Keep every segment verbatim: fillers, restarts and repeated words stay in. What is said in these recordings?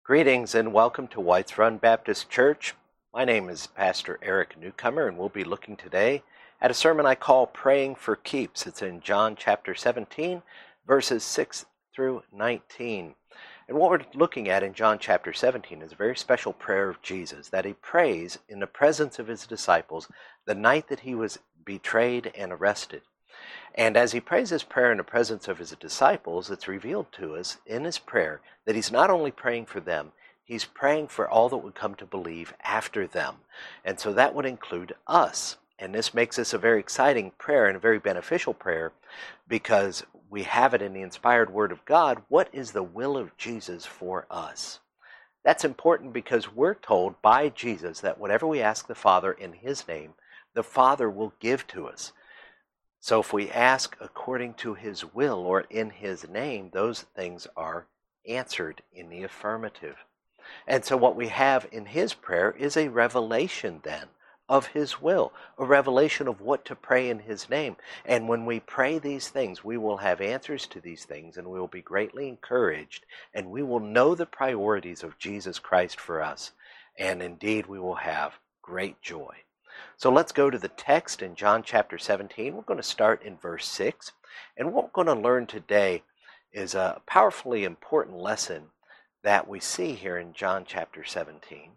Greetings and welcome to Whites Run Baptist Church. My name is Pastor Eric Newcomer, and we'll be looking today at a sermon I call Praying for Keeps. It's in John chapter seventeen, verses six through nineteen. And what we're looking at in John chapter seventeen is a very special prayer of Jesus that he prays in the presence of his disciples the night that he was betrayed and arrested. And as he prays this prayer in the presence of his disciples, it's revealed to us in his prayer that he's not only praying for them, he's praying for all that would come to believe after them. And so that would include us. And this makes this a very exciting prayer and a very beneficial prayer because we have it in the inspired Word of God. What is the will of Jesus for us? That's important because we're told by Jesus that whatever we ask the Father in his name, the Father will give to us. So if we ask according to his will or in his name, those things are answered in the affirmative. And so what we have in his prayer is a revelation then of his will, a revelation of what to pray in his name. And when we pray these things, we will have answers to these things, and we will be greatly encouraged, and we will know the priorities of Jesus Christ for us. And indeed, we will have great joy. So let's go to the text in John chapter seventeen. We're going to start in verse six. And what we're going to learn today is a powerfully important lesson that we see here in John chapter seventeen.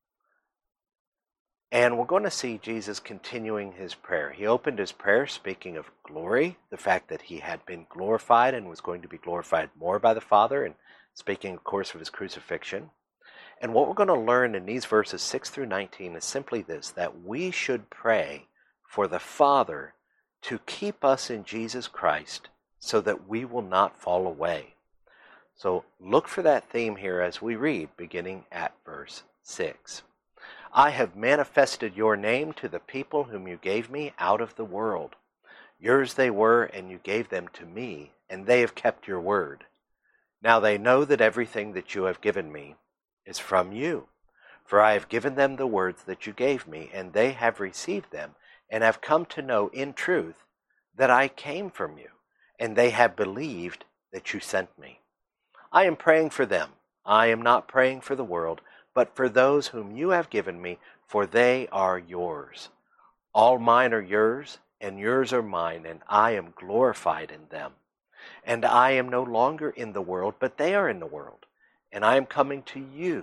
And we're going to see Jesus continuing his prayer. He opened his prayer speaking of glory, the fact that he had been glorified and was going to be glorified more by the Father, and speaking, of course, of his crucifixion. And what we're going to learn in these verses six through nineteen is simply this, that we should pray for the Father to keep us in Jesus Christ so that we will not fall away. So look for that theme here as we read, beginning at verse six. I have manifested your name to the people whom you gave me out of the world. Yours they were, and you gave them to me, and they have kept your word. Now they know that everything that you have given me is from you. For I have given them the words that you gave me, and they have received them, and have come to know in truth that I came from you, and they have believed that you sent me. I am praying for them. I am not praying for the world, but for those whom you have given me, for they are yours. All mine are yours, and yours are mine, and I am glorified in them. And I am no longer in the world, but they are in the world. And I am coming to you.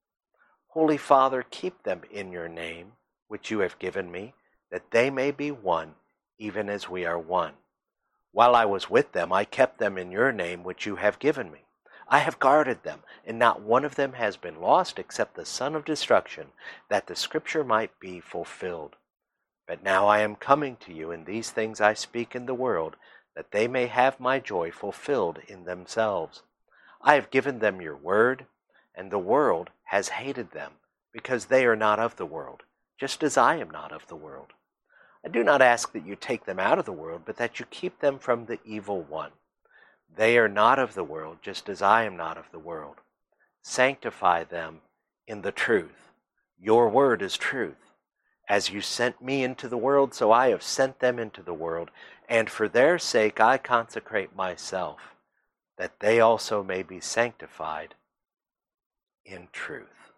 Holy Father, keep them in your name, which you have given me, that they may be one, even as we are one. While I was with them, I kept them in your name, which you have given me. I have guarded them, and not one of them has been lost except the son of destruction, that the scripture might be fulfilled. But now I am coming to you, and these things I speak in the world, that they may have my joy fulfilled in themselves. I have given them your word, and the world has hated them, because they are not of the world, just as I am not of the world. I do not ask that you take them out of the world, but that you keep them from the evil one. They are not of the world, just as I am not of the world. Sanctify them in the truth. Your word is truth. As you sent me into the world, so I have sent them into the world, and for their sake I consecrate myself, that they also may be sanctified in truth.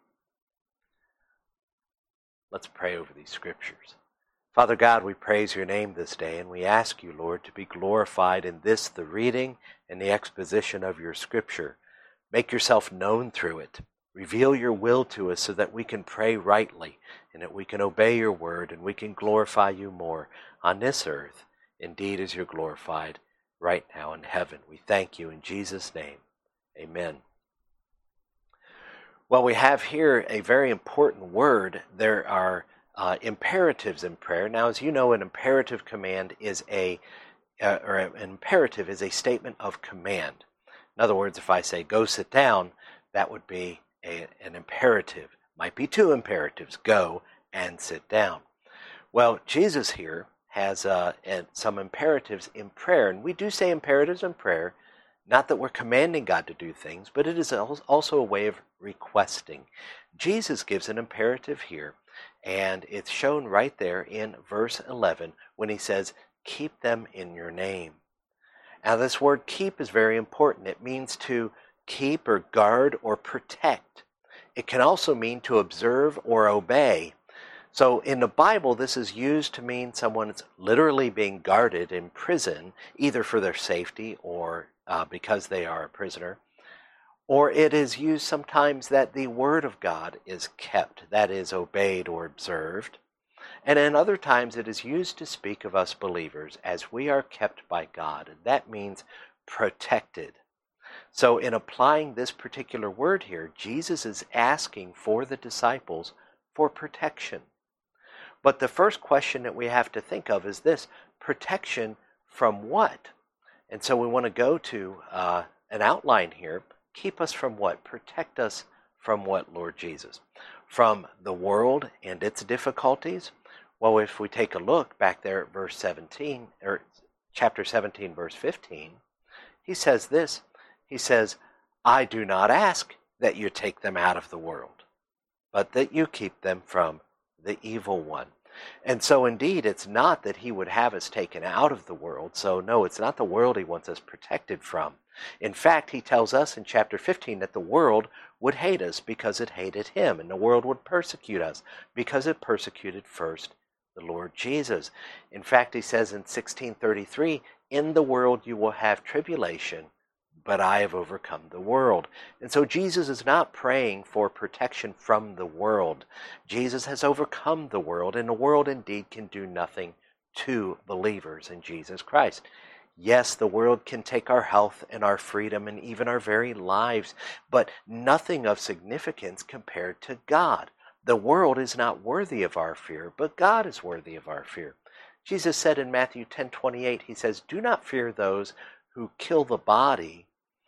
Let's pray over these scriptures. Father God, we praise your name this day, and we ask you, Lord, to be glorified in this, the reading and the exposition of your scripture. Make yourself known through it. Reveal your will to us so that we can pray rightly, and that we can obey your word, and we can glorify you more on this earth, indeed as you're glorified right now in heaven. We thank you in Jesus' name. Amen. Well, we have here a very important word. There are uh, imperatives in prayer. Now, as you know, an imperative command is a, uh, or an imperative is a statement of command. In other words, if I say, go sit down, that would be a, an imperative. Might be two imperatives, go and sit down. Well, Jesus here has uh, some imperatives in prayer. And we do say imperatives in prayer, not that we're commanding God to do things, but it is also a way of requesting. Jesus gives an imperative here, and it's shown right there in verse eleven when he says, keep them in your name. Now this word keep is very important. It means to keep or guard or protect. It can also mean to observe or obey. So in the Bible, this is used to mean someone's literally being guarded in prison, either for their safety or uh, because they are a prisoner. Or it is used sometimes that the Word of God is kept, that is, obeyed or observed. And in other times it is used to speak of us believers as we are kept by God. And that means protected. So in applying this particular word here, Jesus is asking for the disciples for protection. But the first question that we have to think of is this: protection from what? And so we want to go to uh, an outline here. Keep us from what? Protect us from what, Lord Jesus? From the world and its difficulties? Well, if we take a look back there at verse seventeen, or chapter seventeen, verse fifteen, he says this. He says, I do not ask that you take them out of the world, but that you keep them from the evil one. And so indeed, it's not that he would have us taken out of the world. So no, it's not the world he wants us protected from. In fact, he tells us in chapter fifteen that the world would hate us because it hated him, and the world would persecute us because it persecuted first the Lord Jesus. In fact, he says in sixteen thirty-three, in the world you will have tribulation, but I have overcome the world. And so Jesus is not praying for protection from the world. Jesus has overcome the world, and the world indeed can do nothing to believers in Jesus Christ. Yes, the world can take our health and our freedom and even our very lives, but nothing of significance compared to God. The world is not worthy of our fear, but God is worthy of our fear. Jesus said in Matthew ten twenty-eight, he says, do not fear those who kill the body,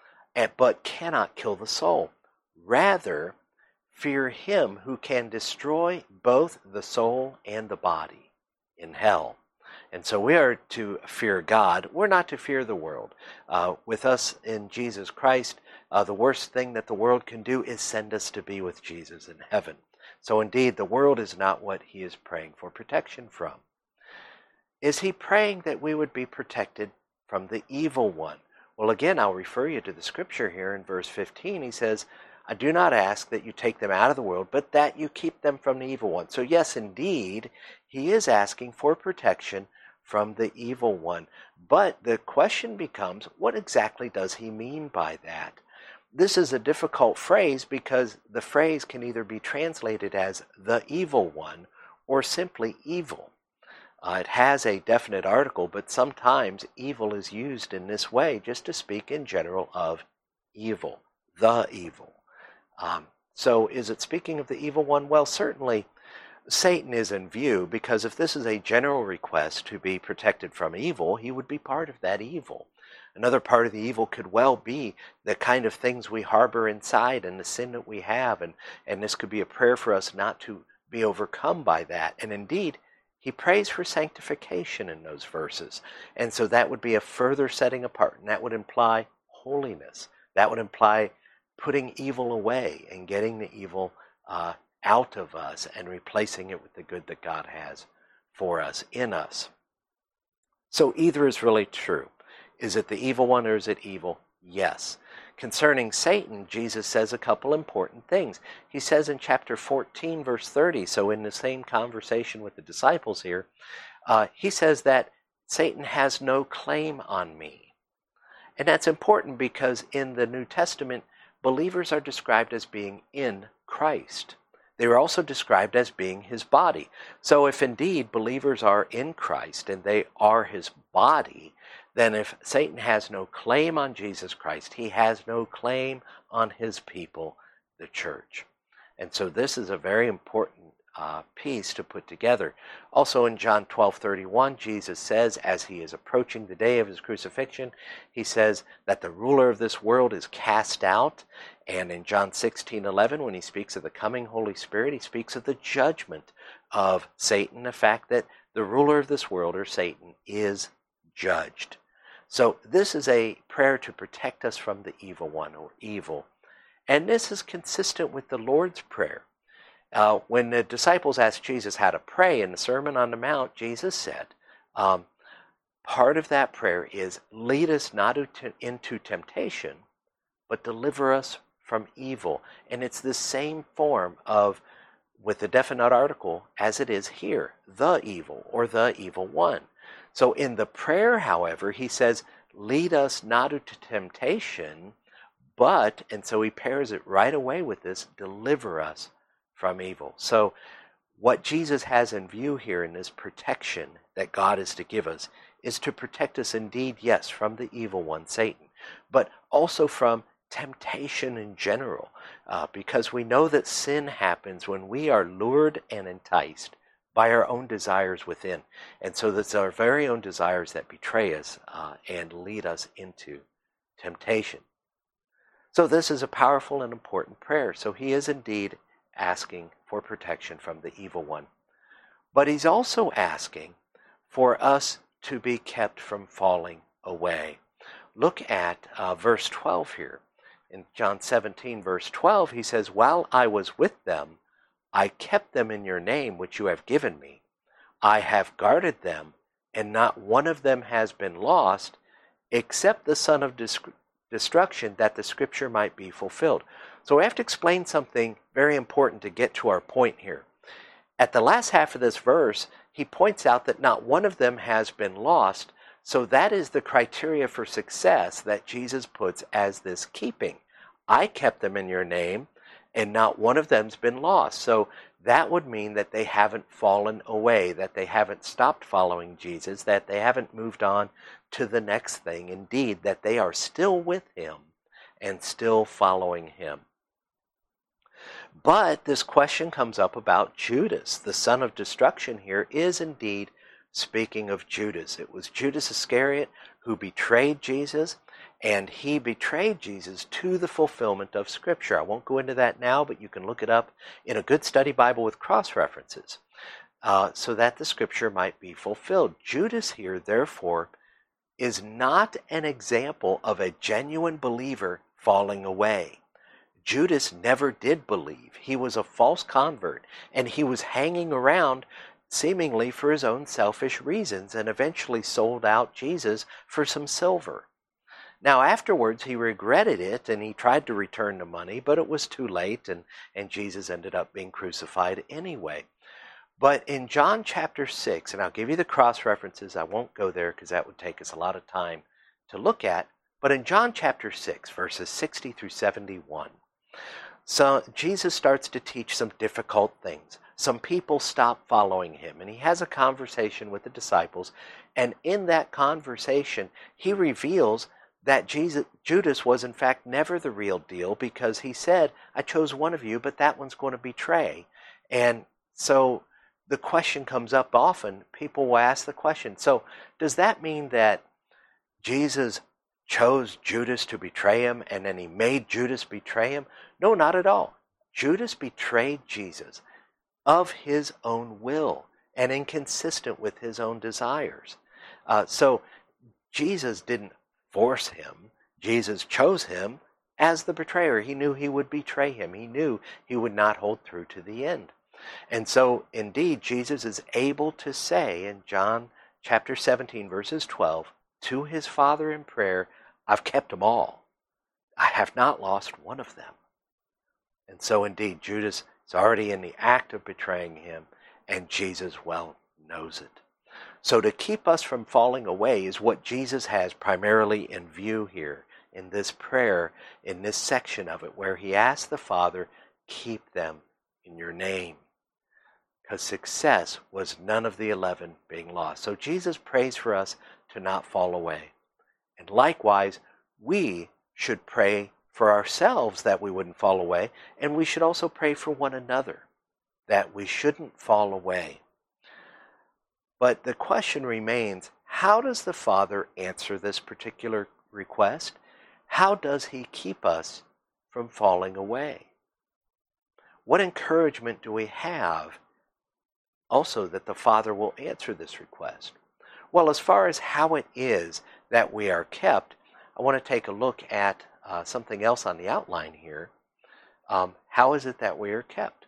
but cannot kill the soul. Rather, fear him who can destroy both the soul and the body in hell. And so we are to fear God. We're not to fear the world. Uh, with us in Jesus Christ, uh, the worst thing that the world can do is send us to be with Jesus in heaven. So indeed, the world is not what he is praying for protection from. Is he praying that we would be protected from the evil one? Well, again, I'll refer you to the scripture here in verse fifteen. He says, I do not ask that you take them out of the world, but that you keep them from the evil one. So yes, indeed, he is asking for protection from the evil one. But the question becomes, what exactly does he mean by that? This is a difficult phrase because the phrase can either be translated as the evil one or simply evil. Uh, it has a definite article, but sometimes evil is used in this way just to speak in general of evil, the evil. Um, so is it speaking of the evil one? Well, certainly Satan is in view, because if this is a general request to be protected from evil, he would be part of that evil. Another part of the evil could well be the kind of things we harbor inside and the sin that we have, and, and this could be a prayer for us not to be overcome by that. And indeed, he prays for sanctification in those verses. And so that would be a further setting apart, and that would imply holiness. That would imply putting evil away and getting the evil uh, out of us and replacing it with the good that God has for us, in us. So either is really true. Is it the evil one or is it evil? Yes. Concerning Satan, Jesus says a couple important things. He says in chapter fourteen, verse thirty, so in the same conversation with the disciples here, uh, he says that Satan has no claim on me. And that's important because in the New Testament, believers are described as being in Christ. They are also described as being his body. So if indeed believers are in Christ and they are his body, then if Satan has no claim on Jesus Christ, he has no claim on his people, the church. And so this is a very important uh, piece to put together. Also in John twelve thirty-one, Jesus says, as he is approaching the day of his crucifixion, he says that the ruler of this world is cast out. And in John sixteen eleven, when he speaks of the coming Holy Spirit, he speaks of the judgment of Satan, the fact that the ruler of this world, or Satan, is judged. So this is a prayer to protect us from the evil one, or evil. And this is consistent with the Lord's Prayer. Uh, when the disciples asked Jesus how to pray in the Sermon on the Mount, Jesus said, um, part of that prayer is, lead us not into temptation, but deliver us from evil. And it's the same form of, with the definite article, as it is here, the evil or the evil one. So in the prayer, however, he says, lead us not into temptation, but, and so he pairs it right away with this, deliver us from evil. So what Jesus has in view here in this protection that God is to give us is to protect us indeed, yes, from the evil one, Satan, but also from temptation in general, uh, because we know that sin happens when we are lured and enticed by our own desires within. And so it's our very own desires that betray us uh, and lead us into temptation. So this is a powerful and important prayer. So he is indeed asking for protection from the evil one. But he's also asking for us to be kept from falling away. Look at uh, verse twelve here. In John seventeen, verse twelve, he says, while I was with them, I kept them in your name, which you have given me. I have guarded them, and not one of them has been lost, except the son of destruction, that the scripture might be fulfilled. So we have to explain something very important to get to our point here. At the last half of this verse, he points out that not one of them has been lost. So that is the criteria for success that Jesus puts as this keeping. I kept them in your name, and not one of them's been lost. So that would mean that they haven't fallen away, that they haven't stopped following Jesus, that they haven't moved on to the next thing. Indeed, that they are still with him and still following him. But this question comes up about Judas. The son of destruction here is indeed speaking of Judas. It was Judas Iscariot who betrayed Jesus, and he betrayed Jesus to the fulfillment of Scripture. I won't go into that now, but you can look it up in a good study Bible with cross-references, uh, so that the Scripture might be fulfilled. Judas here, therefore, is not an example of a genuine believer falling away. Judas never did believe. He was a false convert, and he was hanging around seemingly for his own selfish reasons, and eventually sold out Jesus for some silver. Now afterwards he regretted it, and he tried to return the money, but it was too late, and, and Jesus ended up being crucified anyway. But in John chapter six, and I'll give you the cross-references, I won't go there because that would take us a lot of time to look at, but in John chapter six, verses sixty through seventy-one, so Jesus starts to teach some difficult things. Some people stop following him, and he has a conversation with the disciples, and in that conversation he reveals that Jesus, Judas was in fact never the real deal, because he said, I chose one of you, but that one's going to betray. And so the question comes up often. People will ask the question, so does that mean that Jesus chose Judas to betray him, and then he made Judas betray him? No, not at all. Judas betrayed Jesus of his own will and inconsistent with his own desires. Uh, so Jesus didn't force him. Jesus chose him as the betrayer. He knew he would betray him. He knew he would not hold through to the end. And so indeed Jesus is able to say in John chapter seventeen verses twelve to his Father in prayer, I've kept them all. I have not lost one of them. And so indeed Judas is already in the act of betraying him, and Jesus well knows it. So to keep us from falling away is what Jesus has primarily in view here in this prayer, in this section of it, where he asks the Father, keep them in your name. Because success was none of the eleven being lost. So Jesus prays for us to not fall away. And likewise, we should pray for ourselves that we wouldn't fall away, and we should also pray for one another that we shouldn't fall away. But the question remains, how does the Father answer this particular request? How does he keep us from falling away? What encouragement do we have also that the Father will answer this request? Well, as far as how it is that we are kept, I want to take a look at uh, something else on the outline here. Um, how is it that we are kept?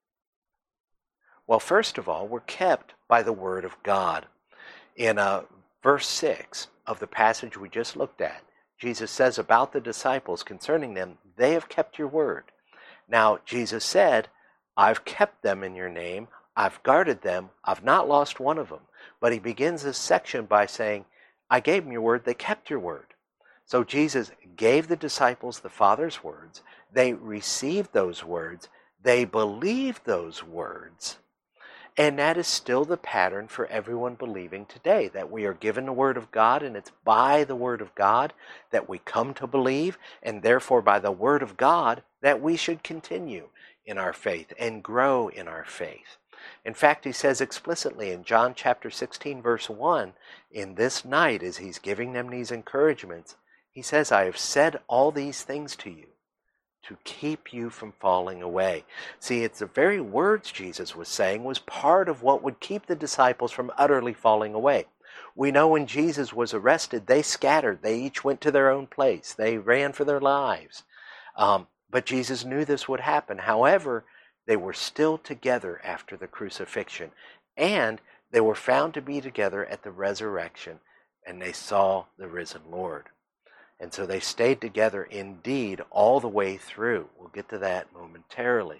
Well, first of all, we're kept by the Word of God. In uh, verse six of the passage we just looked at, Jesus says about the disciples concerning them, they have kept your word. Now, Jesus said, I've kept them in your name, I've guarded them, I've not lost one of them. But he begins this section by saying, I gave them your word, they kept your word. So Jesus gave the disciples the Father's words, they received those words, they believed those words, and that is still the pattern for everyone believing today, that we are given the Word of God, and it's by the Word of God that we come to believe, and therefore by the Word of God that we should continue in our faith and grow in our faith. In fact, he says explicitly in John chapter sixteen, verse one, in this night, as he's giving them these encouragements, he says, I have said all these things to you to keep you from falling away. See, it's the very words Jesus was saying was part of what would keep the disciples from utterly falling away. We know when Jesus was arrested, they scattered. They each went to their own place. They ran for their lives. Um, but Jesus knew this would happen. However, they were still together after the crucifixion. And they were found to be together at the resurrection. And they saw the risen Lord. And so they stayed together indeed all the way through. We'll get to that momentarily.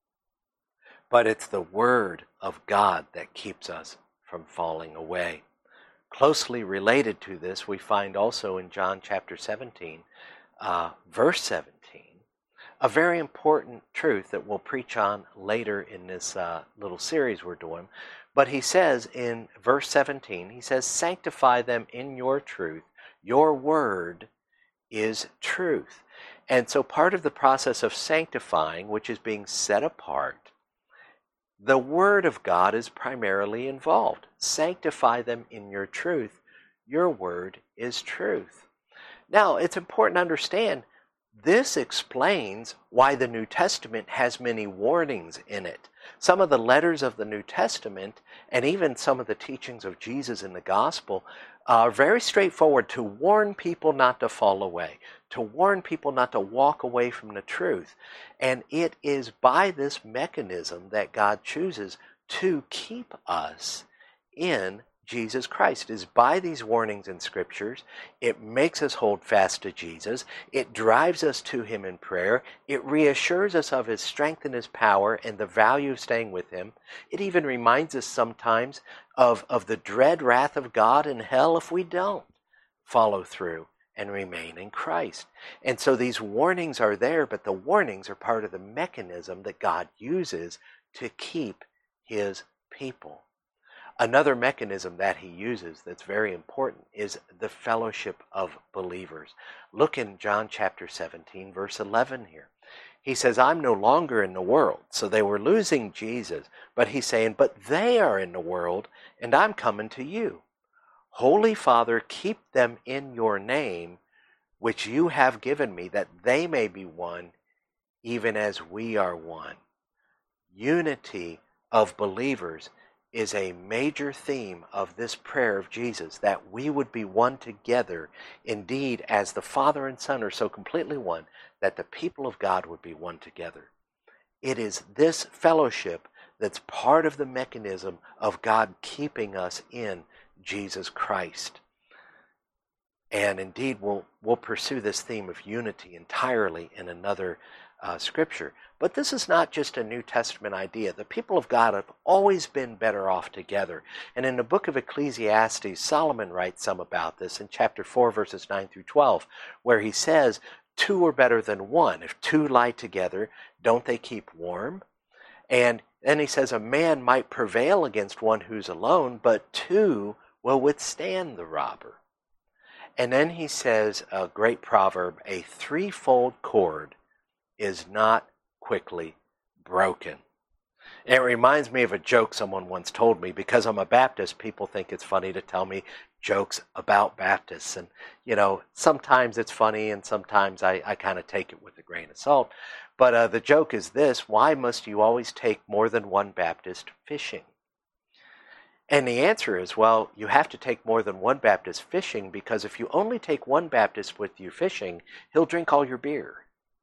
But it's the Word of God that keeps us from falling away. Closely related to this, we find also in John chapter seventeen, uh, verse seventeen, a very important truth that we'll preach on later in this uh, little series we're doing. But he says in verse seventeen, he says, sanctify them in your truth. Your word is truth. And so part of the process of sanctifying, which is being set apart, the Word of God is primarily involved. Sanctify them in your truth. Your word is truth. Now, it's important to understand this explains why the New Testament has many warnings in it. Some of the letters of the New Testament, and even some of the teachings of Jesus in the gospel, are very straightforward to warn people not to fall away, to warn people not to walk away from the truth. And it is by this mechanism that God chooses to keep us in Jesus Christ. It is by these warnings in Scriptures. It makes us hold fast to Jesus. It drives us to Him in prayer. It reassures us of His strength and His power and the value of staying with Him. It even reminds us sometimes of, of the dread wrath of God in hell if we don't follow through and remain in Christ. And so these warnings are there, but the warnings are part of the mechanism that God uses to keep His people. Another mechanism that He uses that's very important is the fellowship of believers. Look in John chapter seventeen, verse eleven here. He says, I'm no longer in the world. So they were losing Jesus, but He's saying, but they are in the world, and I'm coming to you. Holy Father, keep them in your name, which you have given me, that they may be one, even as we are one. Unity of believers is a major theme of this prayer of Jesus, that we would be one together, indeed, as the Father and Son are so completely one, that the people of God would be one together. It is this fellowship that's part of the mechanism of God keeping us in Jesus Christ. And indeed, we'll, we'll pursue this theme of unity entirely in another uh, scripture. But this is not just a New Testament idea. The people of God have always been better off together. And in the book of Ecclesiastes, Solomon writes some about this in chapter four, verses nine through twelve, where he says, two are better than one. If two lie together, don't they keep warm? And then he says, a man might prevail against one who's alone, but two will withstand the robber. And then he says a great proverb, a threefold cord is not quickly broken. And it reminds me of a joke someone once told me. Because I'm a Baptist, people think it's funny to tell me jokes about Baptists. And, you know, sometimes it's funny and sometimes I, I kind of take it with a grain of salt. But uh, the joke is this: why must you always take more than one Baptist fishing? And the answer is, well, you have to take more than one Baptist fishing, because if you only take one Baptist with you fishing, he'll drink all your beer.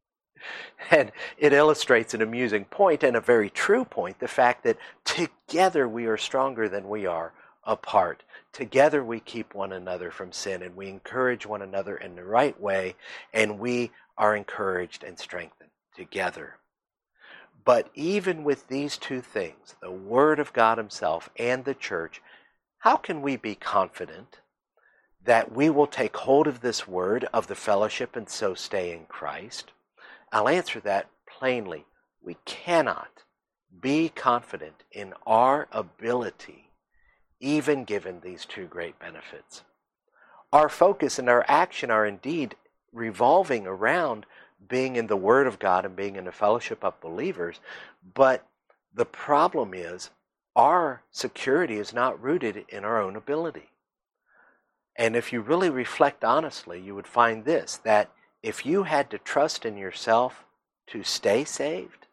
And it illustrates an amusing point, and a very true point, the fact that together we are stronger than we are apart. Together we keep one another from sin, and we encourage one another in the right way, and we are encouraged and strengthened together. But even with these two things, the Word of God Himself and the church, how can we be confident that we will take hold of this Word of the fellowship and so stay in Christ? I'll answer that plainly. We cannot be confident in our ability, even given these two great benefits. Our focus and our action are indeed revolving around being in the Word of God and being in the fellowship of believers, but the problem is our security is not rooted in our own ability. And if you really reflect honestly, you would find this, that if you had to trust in yourself to stay saved,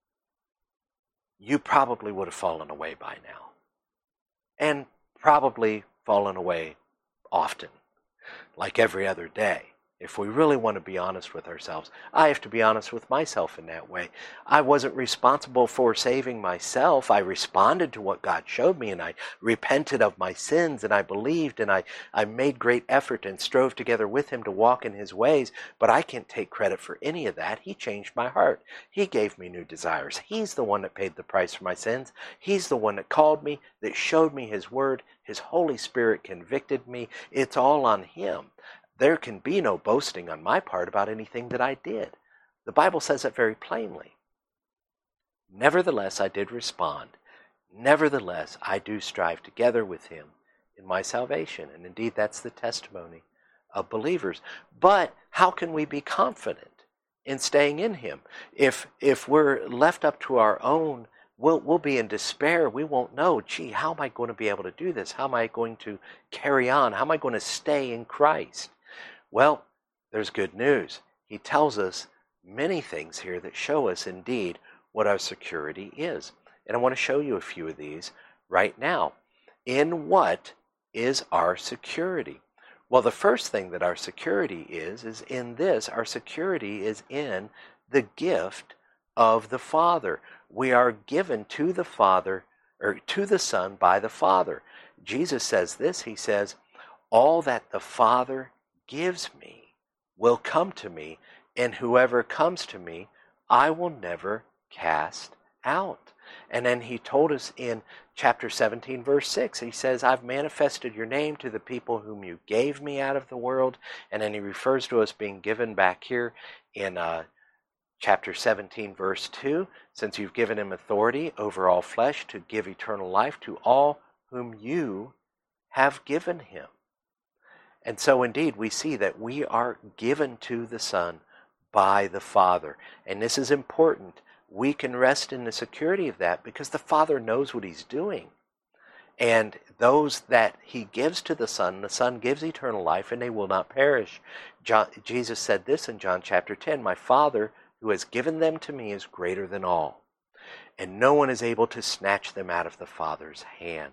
you probably would have fallen away by now. And probably fallen away often, like every other day. If we really want to be honest with ourselves, I have to be honest with myself in that way. I wasn't responsible for saving myself. I responded to what God showed me, and I repented of my sins, and I believed, and I, I made great effort and strove together with Him to walk in His ways, but I can't take credit for any of that. He changed my heart. He gave me new desires. He's the one that paid the price for my sins. He's the one that called me, that showed me His Word. His Holy Spirit convicted me. It's all on Him. There can be no boasting on my part about anything that I did. The Bible says it very plainly. Nevertheless, I did respond. Nevertheless, I do strive together with Him in my salvation. And indeed, that's the testimony of believers. But how can we be confident in staying in Him? If, if we're left up to our own, we'll, we'll be in despair. We won't know, gee, how am I going to be able to do this? How am I going to carry on? How am I going to stay in Christ? Well, there's good news. He tells us many things here that show us indeed what our security is. And I want to show you a few of these right now. In what is our security? Well, the first thing that our security is, is in this. Our security is in the gift of the Father. We are given to the Father, or to the Son by the Father. Jesus says this. He says, all that the Father gives me will come to me, and whoever comes to me, I will never cast out. And then He told us in chapter seventeen, verse six, He says, I've manifested your name to the people whom you gave me out of the world. And then He refers to us being given back here in uh, chapter seventeen, verse two, since you've given Him authority over all flesh to give eternal life to all whom you have given Him. And so indeed we see that we are given to the Son by the Father. And this is important. We can rest in the security of that because the Father knows what He's doing. And those that He gives to the Son, the Son gives eternal life, and they will not perish. John, Jesus said this in John chapter ten, my Father who has given them to me is greater than all, and no one is able to snatch them out of the Father's hand.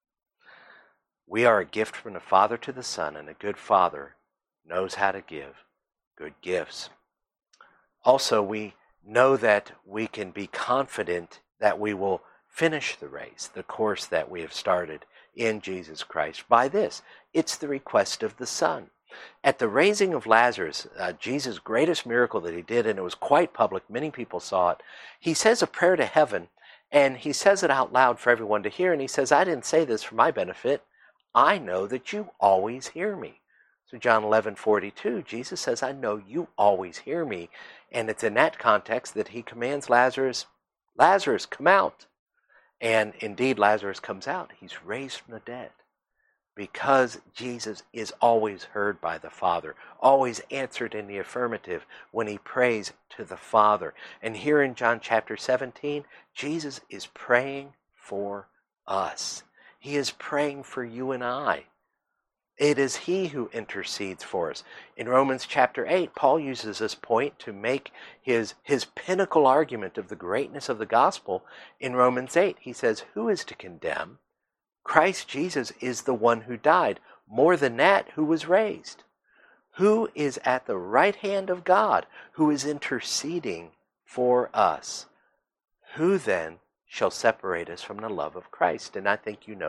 We are a gift from the Father to the Son, and a good Father knows how to give good gifts. Also, we know that we can be confident that we will finish the race, the course that we have started in Jesus Christ. By this, it's the request of the Son. At the raising of Lazarus, uh, Jesus' greatest miracle that He did, and it was quite public, many people saw it, He says a prayer to heaven, and He says it out loud for everyone to hear, and He says, I didn't say this for my benefit. I know that you always hear me. So John eleven forty-two, Jesus says, I know you always hear me. And it's in that context that He commands Lazarus, Lazarus, come out. And indeed, Lazarus comes out. He's raised from the dead. Because Jesus is always heard by the Father, always answered in the affirmative when He prays to the Father. And here in John chapter seventeen, Jesus is praying for us. He is praying for you and I. It is He who intercedes for us. In Romans chapter eight, Paul uses this point to make his, his pinnacle argument of the greatness of the gospel. In Romans eight, he says, who is to condemn? Christ Jesus is the one who died. More than that, who was raised. Who is at the right hand of God, who is interceding for us. Who then shall separate us from the love of Christ? And I think you know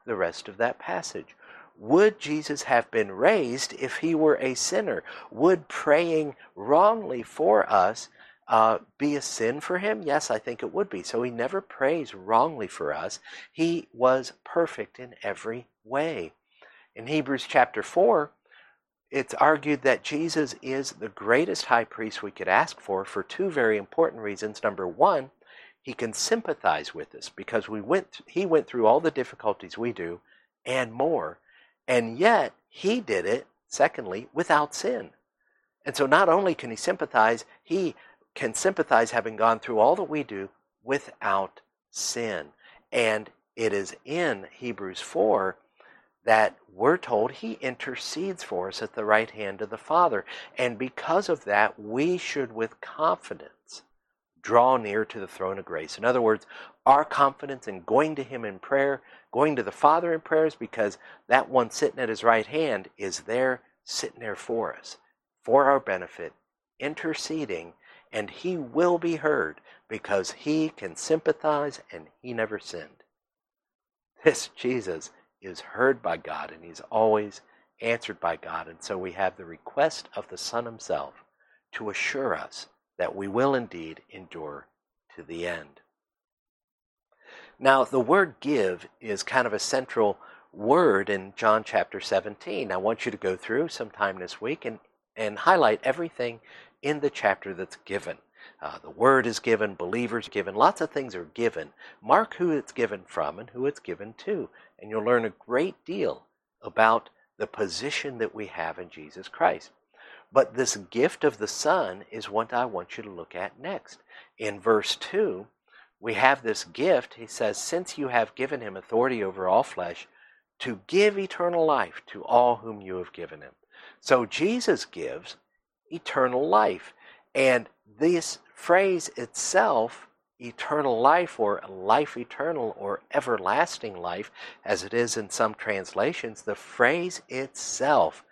the rest of that passage. Would Jesus have been raised if he were a sinner? Would praying wrongly for us uh, be a sin for him? Yes, I think it would be. So he never prays wrongly for us. He was perfect in every way. In Hebrews chapter four, it's argued that Jesus is the greatest high priest we could ask for for two very important reasons. Number one, he can sympathize with us because we went, he went through all the difficulties we do and more. And yet, he did it, secondly, without sin. And so not only can he sympathize, he can sympathize having gone through all that we do without sin. And it is in Hebrews four that we're told he intercedes for us at the right hand of the Father. And because of that, we should with confidence draw near to the throne of grace. In other words, our confidence in going to him in prayer, going to the Father in prayer, is because that one sitting at his right hand is there, sitting there for us, for our benefit, interceding, and he will be heard because he can sympathize and he never sinned. This Jesus is heard by God and he's always answered by God. And so we have the request of the Son himself to assure us that we will indeed endure to the end. Now, the word give is kind of a central word in John chapter seventeen. I want you to go through sometime this week and, and highlight everything in the chapter that's given. Uh, the word is given, believers given, lots of things are given. Mark who it's given from and who it's given to, and you'll learn a great deal about the position that we have in Jesus Christ. But this gift of the Son is what I want you to look at next. In verse two, we have this gift. He says, since you have given him authority over all flesh, to give eternal life to all whom you have given him. So Jesus gives eternal life. And this phrase itself, eternal life or life eternal or everlasting life, as it is in some translations, the phrase itself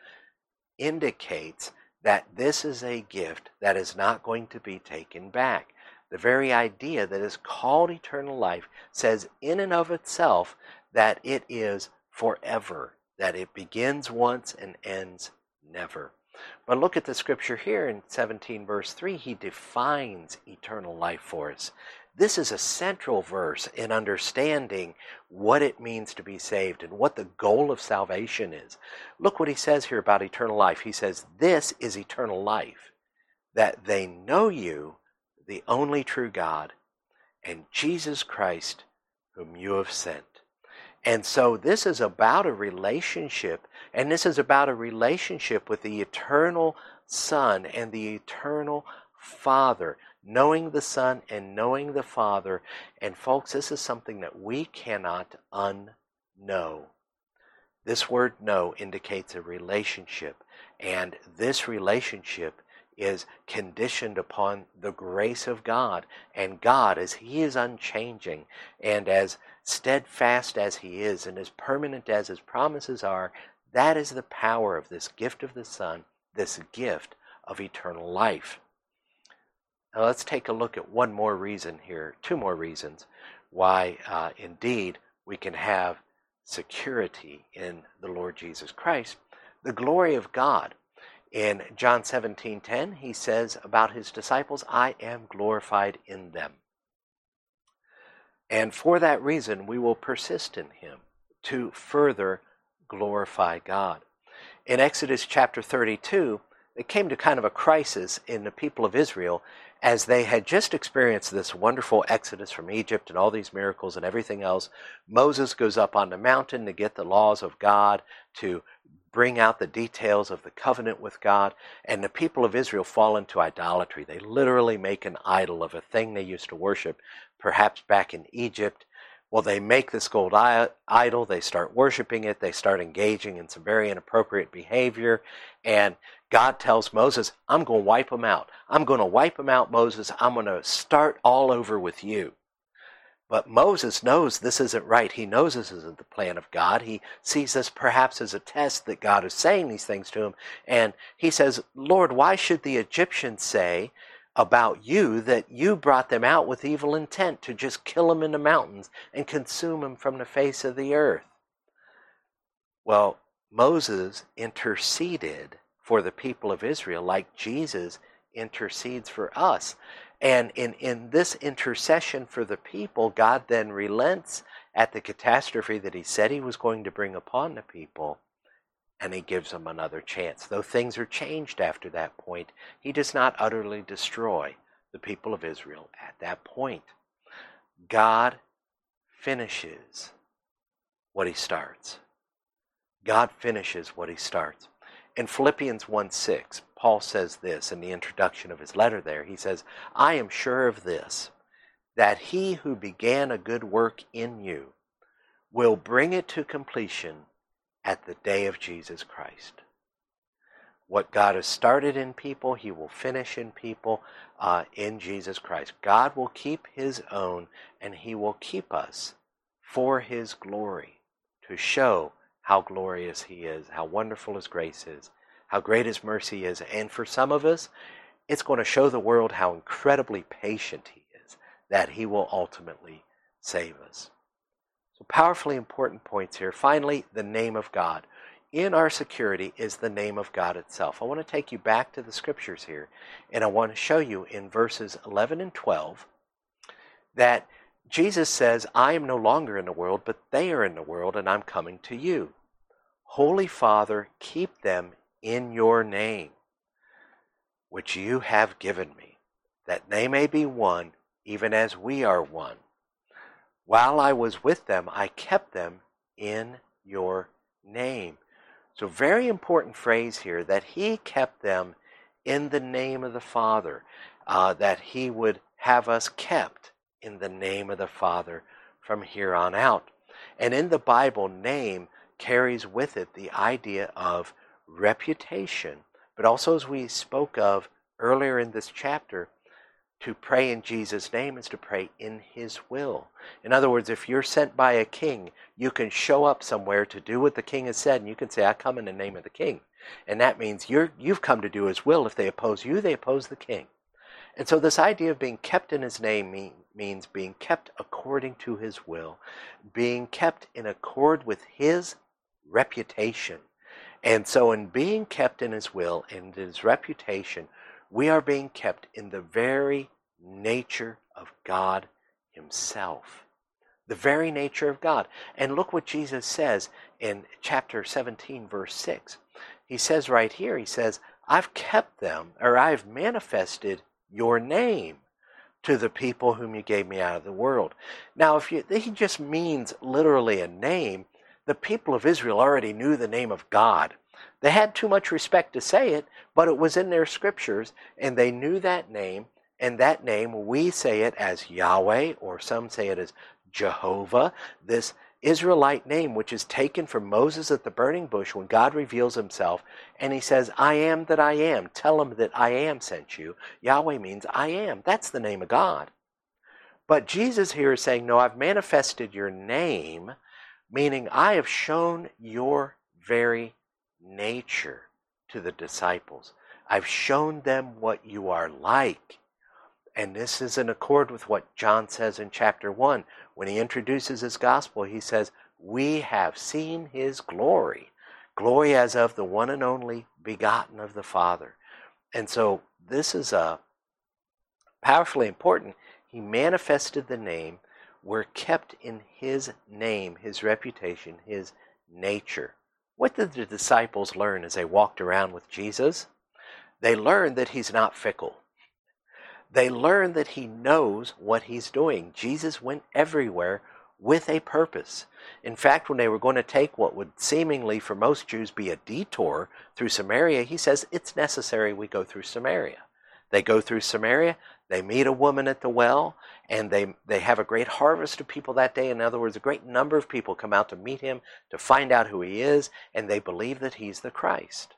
indicates that this is a gift that is not going to be taken back. The very idea that is called eternal life says in and of itself that it is forever, that it begins once and ends never. But look at the scripture here in seventeen verse three. He defines eternal life for us. This is a central verse in understanding what it means to be saved and what the goal of salvation is. Look what he says here about eternal life. He says, this is eternal life, that they know you, the only true God, and Jesus Christ, whom you have sent. And so this is about a relationship, and this is about a relationship with the eternal Son and the eternal Father, knowing the Son and knowing the Father. And folks, this is something that we cannot unknow. This word know indicates a relationship, and this relationship is conditioned upon the grace of God. And God, as he is unchanging and as steadfast as he is and as permanent as his promises are, that is the power of this gift of the Son, this gift of eternal life. Now let's take a look at one more reason here, two more reasons why uh, indeed we can have security in the Lord Jesus Christ. The glory of God. In John seventeen ten, he says about his disciples, I am glorified in them. And for that reason, we will persist in him to further glorify God. In Exodus chapter thirty-two, it came to kind of a crisis in the people of Israel as they had just experienced this wonderful exodus from Egypt and all these miracles and everything else. Moses goes up on the mountain to get the laws of God, to bring out the details of the covenant with God, and the people of Israel fall into idolatry. They literally make an idol of a thing they used to worship, perhaps back in Egypt. Well, they make this gold idol, they start worshiping it, they start engaging in some very inappropriate behavior, and God tells Moses, I'm going to wipe them out. I'm going to wipe them out, Moses. I'm going to start all over with you. But Moses knows this isn't right. He knows this isn't the plan of God. He sees this perhaps as a test that God is saying these things to him. And he says, Lord, why should the Egyptians say about you that you brought them out with evil intent to just kill them in the mountains and consume them from the face of the earth? Well, Moses interceded for the people of Israel like Jesus intercedes for us. And in, in this intercession for the people, God then relents at the catastrophe that he said he was going to bring upon the people, and he gives them another chance. Though things are changed after that point, he does not utterly destroy the people of Israel at that point. God finishes what he starts. God finishes what he starts. In Philippians one six, Paul says this in the introduction of his letter there. He says, I am sure of this, that he who began a good work in you will bring it to completion at the day of Jesus Christ. What God has started in people, he will finish in people uh, in Jesus Christ. God will keep his own, and he will keep us for his glory, to show how glorious he is, how wonderful his grace is, how great his mercy is. And for some of us, it's going to show the world how incredibly patient he is, that he will ultimately save us. So powerfully important points here. Finally, the name of God. In our security is the name of God itself. I want to take you back to the scriptures here, and I want to show you in verses eleven and twelve that Jesus says, I am no longer in the world, but they are in the world, and I'm coming to you. Holy Father, keep them in your name, which you have given me, that they may be one, even as we are one. While I was with them, I kept them in your name. So very important phrase here, that he kept them in the name of the Father, uh, that he would have us kept in the name of the Father from here on out. And in the Bible, name carries with it the idea of reputation, but also, as we spoke of earlier in this chapter, to pray in Jesus' name is to pray in his will. In other words, if you're sent by a king, you can show up somewhere to do what the king has said, and you can say, I come in the name of the king. And that means you're, you've come to do his will. If they oppose you, they oppose the king. And so this idea of being kept in his name mean, means being kept according to his will, being kept in accord with his reputation. And so in being kept in his will and his reputation, we are being kept in the very nature of God himself. The very nature of God. And look what Jesus says in chapter seventeen, verse six. He says right here, he says, I've kept them, or I've manifested your name to the people whom you gave me out of the world. Now, if you, he just means literally a name, the people of Israel already knew the name of God. They had too much respect to say it, but it was in their scriptures, and they knew that name, and that name, we say it as Yahweh, or some say it as Jehovah, this Israelite name, which is taken from Moses at the burning bush when God reveals himself, and he says, I am that I am. Tell him that I am sent you. Yahweh means I am. That's the name of God. But Jesus here is saying, no, I've manifested your name, meaning I have shown your very nature to the disciples. I've shown them what you are like. And this is in accord with what John says in chapter one. When he introduces his gospel, he says, we have seen his glory. Glory as of the one and only begotten of the Father. And so this is a powerfully important. He manifested the name. We're kept in his name, his reputation, his nature. What did the disciples learn as they walked around with Jesus? They learned that he's not fickle. They learned that he knows what he's doing. Jesus went everywhere with a purpose. In fact, when they were going to take what would seemingly for most Jews be a detour through Samaria, he says, it's necessary we go through Samaria. They go through Samaria, they meet a woman at the well, and they, they have a great harvest of people that day. In other words, a great number of people come out to meet him, to find out who he is, and they believe that he's the Christ.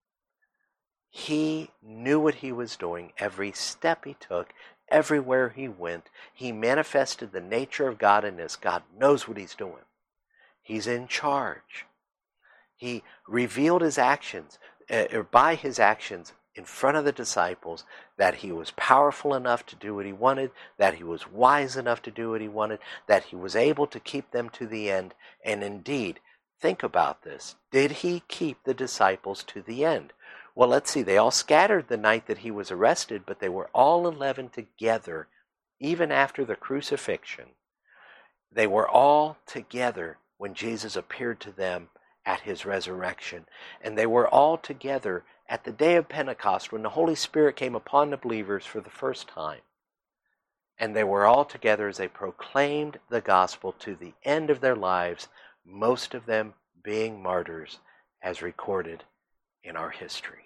He knew what he was doing every step he took, everywhere he went. He manifested the nature of God in this. God knows what he's doing. He's in charge. He revealed his actions, uh, or by his actions in front of the disciples, that he was powerful enough to do what he wanted, that he was wise enough to do what he wanted, that he was able to keep them to the end. And indeed, Think about this. Did he keep the disciples to the end? Well, let's see. They all scattered the night that he was arrested, but they were all eleven together, even after the crucifixion. They were all together when Jesus appeared to them at his resurrection. And they were all together at the day of Pentecost when the Holy Spirit came upon the believers for the first time. And they were all together as they proclaimed the gospel to the end of their lives, most of them being martyrs, as recorded in our history.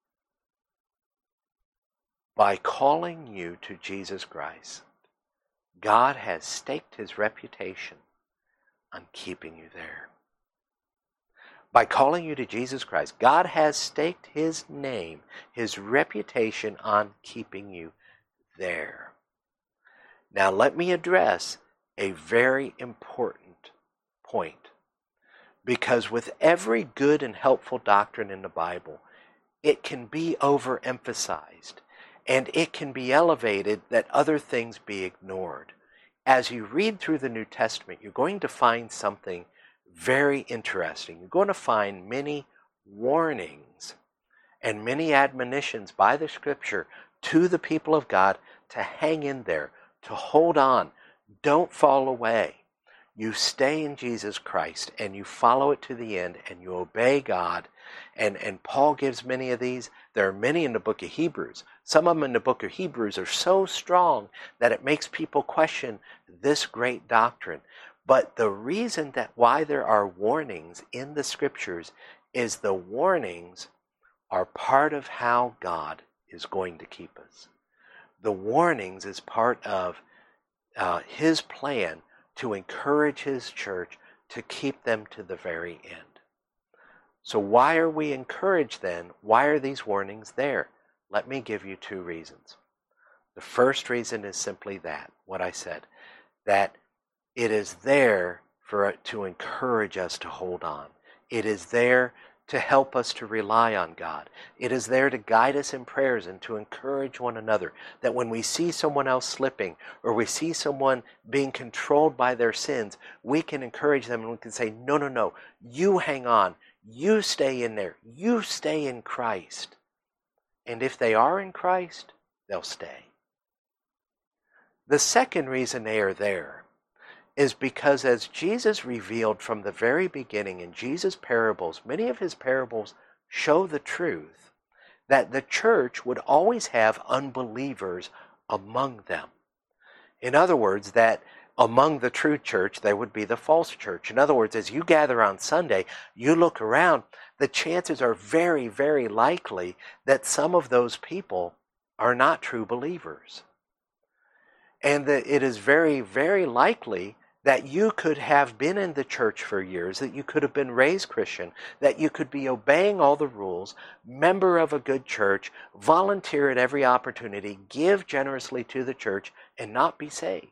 By calling you to Jesus Christ, God has staked his reputation on keeping you there. By calling you to Jesus Christ, God has staked his name, his reputation on keeping you there. Now let me address a very important point. Because with every good and helpful doctrine in the Bible, it can be overemphasized. And it can be elevated that other things be ignored. As you read through the New Testament, you're going to find something very interesting. You're going to find many warnings and many admonitions by the Scripture to the people of God to hang in there, to hold on. Don't fall away. You stay in Jesus Christ and you follow it to the end and you obey God. And, and Paul gives many of these. There are many in the book of Hebrews. Some of them in the book of Hebrews are so strong that it makes people question this great doctrine. But the reason that why there are warnings in the Scriptures is the warnings are part of how God is going to keep us. The warnings is part of uh, his plan to encourage his church to keep them to the very end. So why are we encouraged then? Why are these warnings there? Let me give you two reasons. The first reason is simply that, what I said, that it is there for to encourage us to hold on. It is there to help us to rely on God. It is there to guide us in prayers and to encourage one another. That when we see someone else slipping or we see someone being controlled by their sins, we can encourage them and we can say, no, no, no, you hang on. You stay in there. You stay in Christ. And if they are in Christ, they'll stay. The second reason they are there is because as Jesus revealed from the very beginning in Jesus' parables, many of his parables show the truth that the church would always have unbelievers among them. In other words, that among the true church, there would be the false church. In other words, as you gather on Sunday, you look around, the chances are very, very likely that some of those people are not true believers. And that it is very, very likely that you could have been in the church for years, that you could have been raised Christian, that you could be obeying all the rules, member of a good church, volunteer at every opportunity, give generously to the church, and not be saved.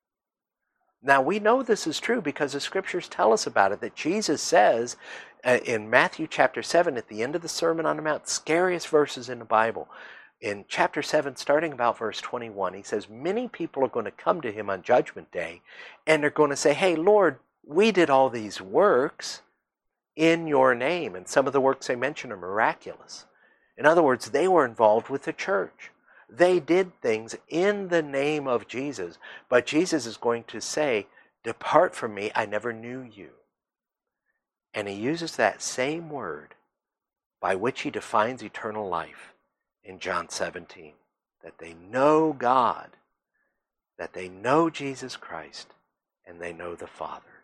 Now we know this is true because the Scriptures tell us about it, that Jesus says uh, in Matthew chapter seven at the end of the Sermon on the Mount, scariest verses in the Bible, in chapter seven, starting about verse twenty-one, he says, many people are going to come to him on Judgment Day, and they're going to say, hey, Lord, we did all these works in your name. And some of the works they mention are miraculous. In other words, they were involved with the church. They did things in the name of Jesus. But Jesus is going to say, depart from me, I never knew you. And he uses that same word by which he defines eternal life in John seventeen, that they know God, that they know Jesus Christ, and they know the Father.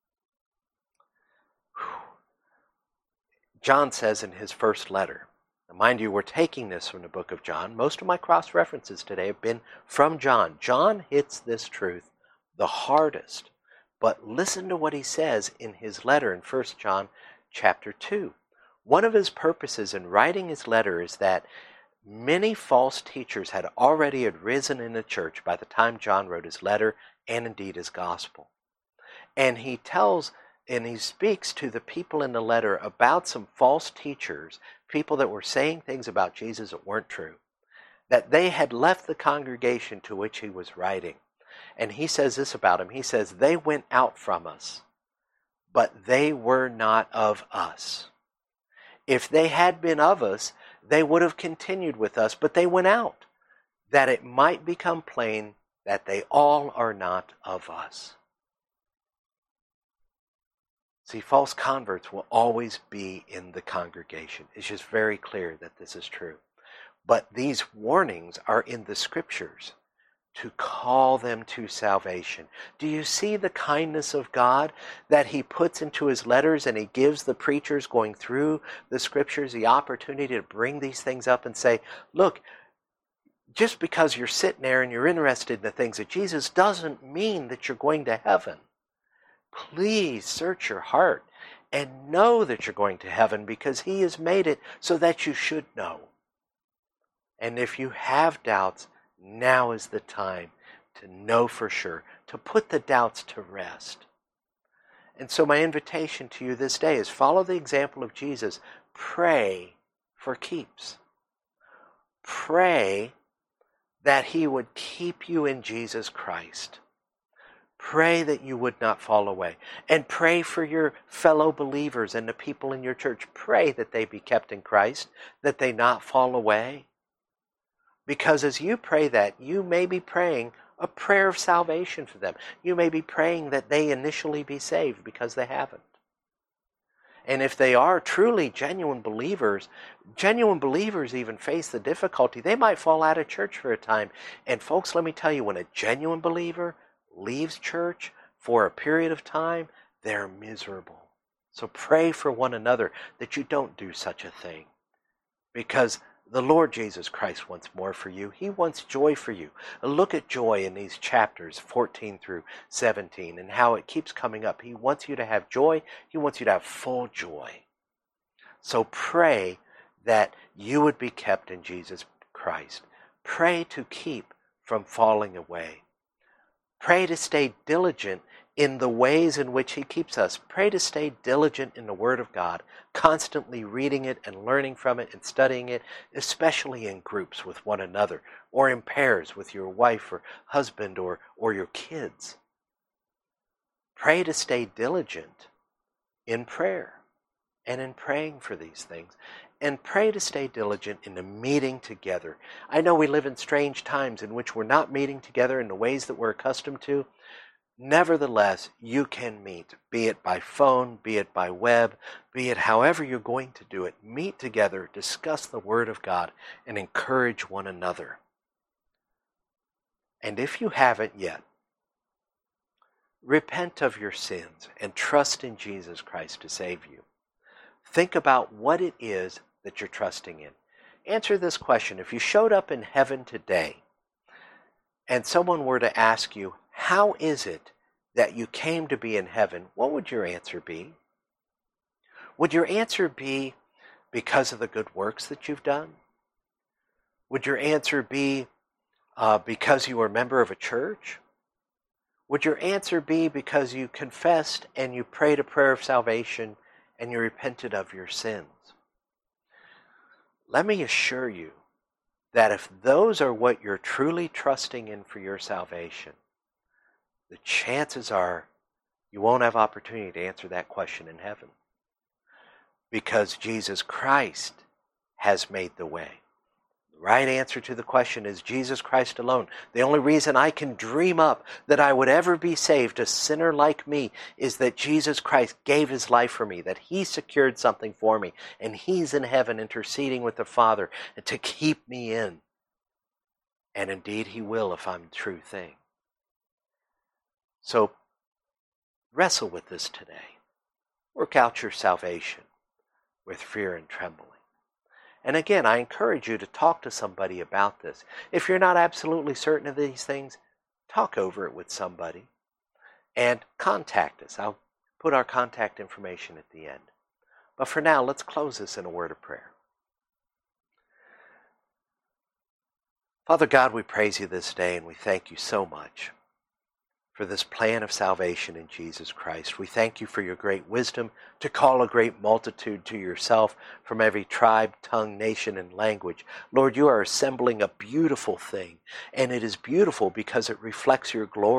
Whew. John says in his first letter, now mind you, we're taking this from the book of John. Most of my cross-references today have been from John. John hits this truth the hardest. But listen to what he says in his letter in First John chapter two. One of his purposes in writing his letter is that many false teachers had already arisen in the church by the time John wrote his letter and indeed his gospel. And he tells and he speaks to the people in the letter about some false teachers, people that were saying things about Jesus that weren't true, that they had left the congregation to which he was writing. And he says this about him. He says, they went out from us, but they were not of us. If they had been of us, they would have continued with us, but they went out, that it might become plain that they all are not of us. See, false converts will always be in the congregation. It's just very clear that this is true. But these warnings are in the Scriptures to call them to salvation. Do you see the kindness of God that He puts into His letters, and He gives the preachers going through the Scriptures the opportunity to bring these things up and say, look, just because you're sitting there and you're interested in the things of Jesus doesn't mean that you're going to heaven. Please search your heart and know that you're going to heaven, because He has made it so that you should know. And if you have doubts, now is the time to know for sure, to put the doubts to rest. And so my invitation to you this day is follow the example of Jesus. Pray for keeps. Pray that He would keep you in Jesus Christ. Pray that you would not fall away. And pray for your fellow believers and the people in your church. Pray that they be kept in Christ, that they not fall away. Because as you pray that, you may be praying a prayer of salvation for them. You may be praying that they initially be saved because they haven't. And if they are truly genuine believers, genuine believers even face the difficulty. They might fall out of church for a time. And folks, let me tell you, when a genuine believer leaves church for a period of time, they're miserable. So pray for one another that you don't do such a thing. Because the Lord Jesus Christ wants more for you. He wants joy for you. Look at joy in these chapters fourteen through seventeen and how it keeps coming up. He wants you to have joy. He wants you to have full joy. So pray that you would be kept in Jesus Christ. Pray to keep from falling away. Pray to stay diligent in the ways in which He keeps us. Pray to stay diligent in the Word of God, constantly reading it and learning from it and studying it, especially in groups with one another, or in pairs with your wife or husband or, or your kids. Pray to stay diligent in prayer and in praying for these things. And pray to stay diligent in the meeting together. I know we live in strange times in which we're not meeting together in the ways that we're accustomed to. Nevertheless, you can meet, be it by phone, be it by web, be it however you're going to do it. Meet together, discuss the Word of God, and encourage one another. And if you haven't yet, repent of your sins and trust in Jesus Christ to save you. Think about what it is that you're trusting in. Answer this question. If you showed up in heaven today and someone were to ask you, how is it that you came to be in heaven? What would your answer be? Would your answer be because of the good works that you've done? Would your answer be uh, because you were a member of a church? Would your answer be because you confessed and you prayed a prayer of salvation and you repented of your sins? Let me assure you that if those are what you're truly trusting in for your salvation, the chances are you won't have opportunity to answer that question in heaven, because Jesus Christ has made the way. The right answer to the question is Jesus Christ alone. The only reason I can dream up that I would ever be saved, a sinner like me, is that Jesus Christ gave His life for me, that He secured something for me, and He's in heaven interceding with the Father to keep me in. And indeed He will if I'm the true thing. So wrestle with this today. Work out your salvation with fear and trembling. And again, I encourage you to talk to somebody about this. If you're not absolutely certain of these things, talk over it with somebody and contact us. I'll put our contact information at the end. But for now, let's close this in a word of prayer. Father God, we praise You this day and we thank You so much for this plan of salvation in Jesus Christ. We thank You for Your great wisdom to call a great multitude to Yourself from every tribe, tongue, nation, and language. Lord, You are assembling a beautiful thing, and it is beautiful because it reflects Your glory.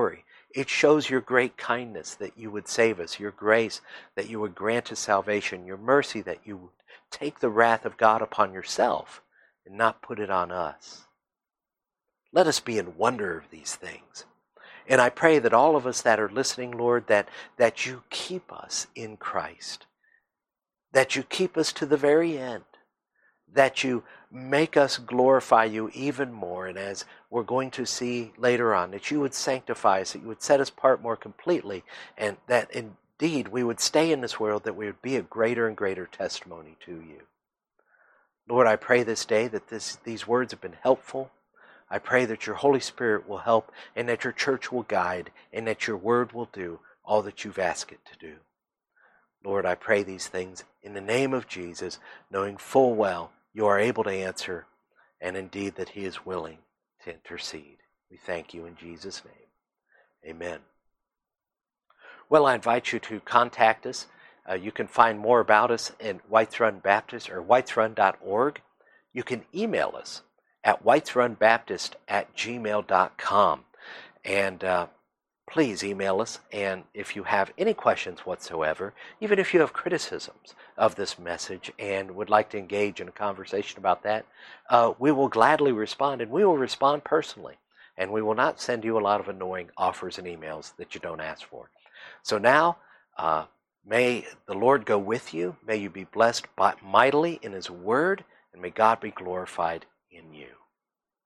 It shows your great kindness that you would save us, your grace that you would grant us salvation, your mercy that you would take the wrath of God upon yourself and not put it on us. Let us be in wonder of these things. And I pray that all of us that are listening, Lord, that, that you keep us in Christ, that you keep us to the very end, that you make us glorify you even more, and as we're going to see later on, that you would sanctify us, that you would set us apart more completely, and that indeed we would stay in this world, that we would be a greater and greater testimony to you. Lord, I pray this day that this, these words have been helpful. I pray that your Holy Spirit will help, and that your church will guide, and that your word will do all that you've asked it to do. Lord, I pray these things in the name of Jesus, knowing full well you are able to answer, and indeed that he is willing to intercede. We thank you in Jesus' name. Amen. Well, I invite you to contact us. Uh, you can find more about us at Whites Run Baptist or whites run dot org. You can email us at whites run baptist at gmail dot com. And uh, please email us, and if you have any questions whatsoever, even if you have criticisms of this message and would like to engage in a conversation about that, uh, we will gladly respond, and we will respond personally. And we will not send you a lot of annoying offers and emails that you don't ask for. So now, uh, may the Lord go with you. May you be blessed by, mightily in his word, and may God be glorified in you.